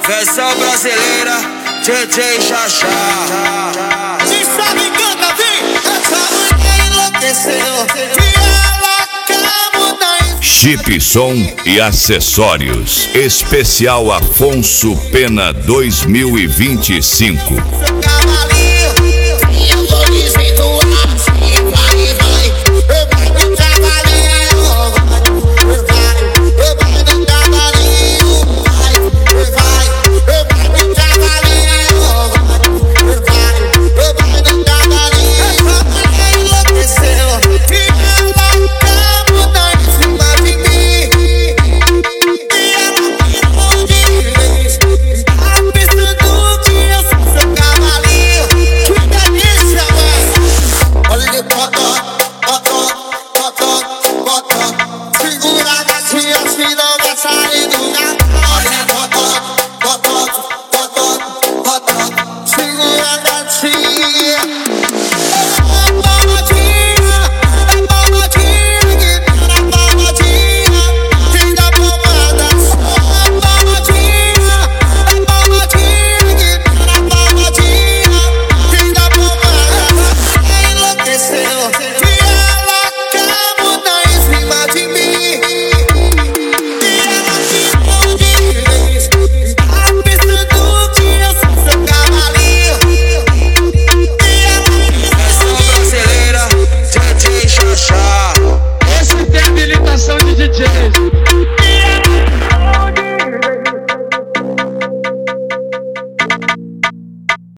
Versão brasileira, DJ Xaxá. Se sabe canta, vem. Essa mulher enlouqueceu. E ela quer mudar. Chip Som e Acessórios. Especial Afonso Pena 2025.